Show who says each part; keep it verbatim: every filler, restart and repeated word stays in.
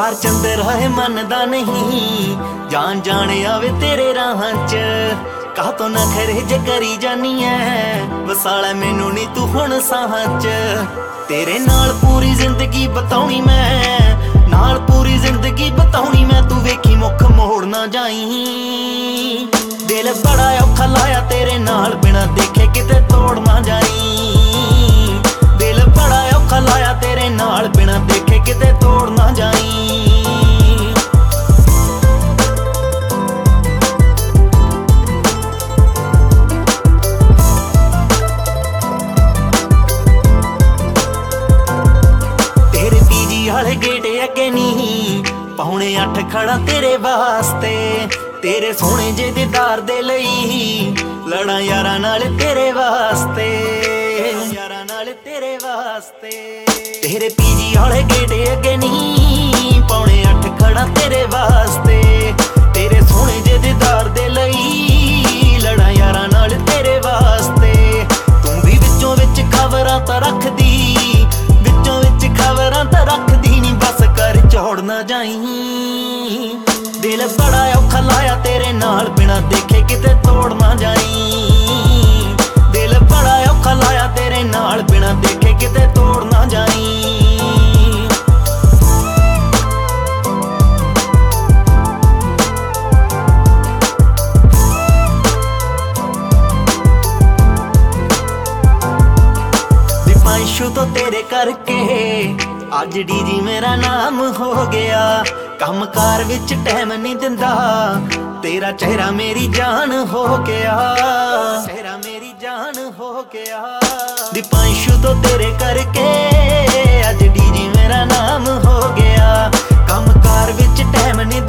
Speaker 1: ਪਿਆਰ ਚੰਦਰ ਹੈ ਮੰਨਦਾ ਨਹੀਂ, ਜਾਨ ਜਾਣ ਆਵੇ ਤੇਰੇ ਰਾਹਾਂ ਚ। ਕਾਹ ਤੋਂ ਨਖਰੇ ਜੇ ਕਰੀ ਜਾਨੀ ਐ, ਵਸਾਲਾ ਮੈਨੂੰ ਨੀ ਤੂੰ ਹੁਣ ਸਾਹਾਂ ਚ। ਤੇਰੇ ਨਾਲ ਪੂਰੀ ਜ਼ਿੰਦਗੀ ਬਤਾਉਣੀ ਮੈਂ, ਨਾਲ ਪੂਰੀ ਜ਼ਿੰਦਗੀ ਬਤਾਉਣੀ ਮੈਂ। ਤੂੰ ਵੇਖੀ ਮੁੱਖ ਮੋੜ ਨਾ ਜਾਈ, ਦਿਲ ਬੜਾ ਔਖਾ ਲਾਇਆ ਤੇਰੇ ਨਾਲ, ਬਿਨਾ ਦੇਖੇ ਕਿਤੇ ਤੋੜ ਨਾ ਜਾਈ। ਦਿਲ ਬੜਾ ਔਖਾ ਲਾਇਆ ਤੇਰੇ ਨਾਲ, ਬਿਨਾ ਦੇਖੇ ਕਿਤੇ ਤੋੜ ਨਾ ਜਾਈ। ਤੇਰੇ ਪੀਜੀ ਵਾਲੇ ਗੇਟ ਅੱਗੇ ਨੀ ਪੌਣੇ ਅੱਠ ਖੜਾ ਤੇਰੇ ਵਾਸਤੇ। ਤੇਰੇ ਸੋਹਣੇ ਜੇ ਦੀਦਾਰ ਦੇ ਲਈ ਲੜਾਂ ਯਾਰਾਂ ਨਾਲ ਤੇਰੇ ਵਾਸਤੇ, ਯਾਰਾਂ ਨਾਲ ਤੇਰੇ ਵਾਸਤੇ। ਤੇਰੇ ਪੀਜੀ ਵਾਲੇ ਗੇਟ ਅੱਗੇ ਨੀ ਪੌਣੇ ਅੱਠ ਖੜਾ ਤੇਰੇ ਵਾਸਤੇ। ਤੇਰੇ ਸੋਹਣੇ ਜੇ ਦੀਦਾਰ ਦੇ ਲਈ ਲੜਾਂ ਯਾਰਾਂ ਨਾਲ ਤੇਰੇ ਵਾਸਤੇ। ਤੂੰ ਵੀ ਵਿੱਚੋਂ ਵਿੱਚ ਖਬਰਾਂ ਤਾਂ ਰੱਖਦੀ, ਵਿੱਚੋਂ ਵਿੱਚ ਖਬਰਾਂ ਤਾਂ ਰੱਖਦੀ ਨੀ, ਬਸ ਕਰ ਝੋੜ ਨਾ ਜਾਈ। ਦਿਲ ਬੜਾ ਔਖਾ ਲਾਇਆ ਤੇਰੇ ਨਾਲ, ਬਿਨਾ ਦੇਖੇ ਕਿਤੇ ਤੋੜ ਨਾ ਜਾਈ। ਦਿਲ ਬੜਾ ਔਖਾ ਲਾਇਆ ਤੇਰੇ ਨਾਲ, ਬਿਨਾ ਦੇਖੇ ਕਿਤੇ ਤੋੜ ਨਾ ਜਾਈ। ਦੀਪਾਂਸ਼ੂ ਤੋਂ ਤੇਰੇ ਕਰਕੇ ਅੱਜ ਡੀਜੀ ਮੇਰਾ ਨਾਮ ਹੋ ਗਿਆ। ਕੰਮ ਕਾਰ ਵਿੱਚ ਟਾਈਮ ਨਹੀਂ ਦਿੰਦਾ, ਤੇਰਾ ਚਿਹਰਾ ਮੇਰੀ ਜਾਨ ਹੋ ਗਿਆ, ਚਿਹਰਾ ਮੇਰੀ ਜਾਨ ਹੋ ਗਿਆ। ਦੀਪਾਂਸ਼ੂ ਤੋਂ ਤੇਰੇ ਕਰਕੇ ਅੱਜ ਡੀਜੀ ਮੇਰਾ ਨਾਮ ਹੋ ਗਿਆ। ਕੰਮ ਕਾਰ ਵਿੱਚ ਟਾਈਮ ਨਹੀਂ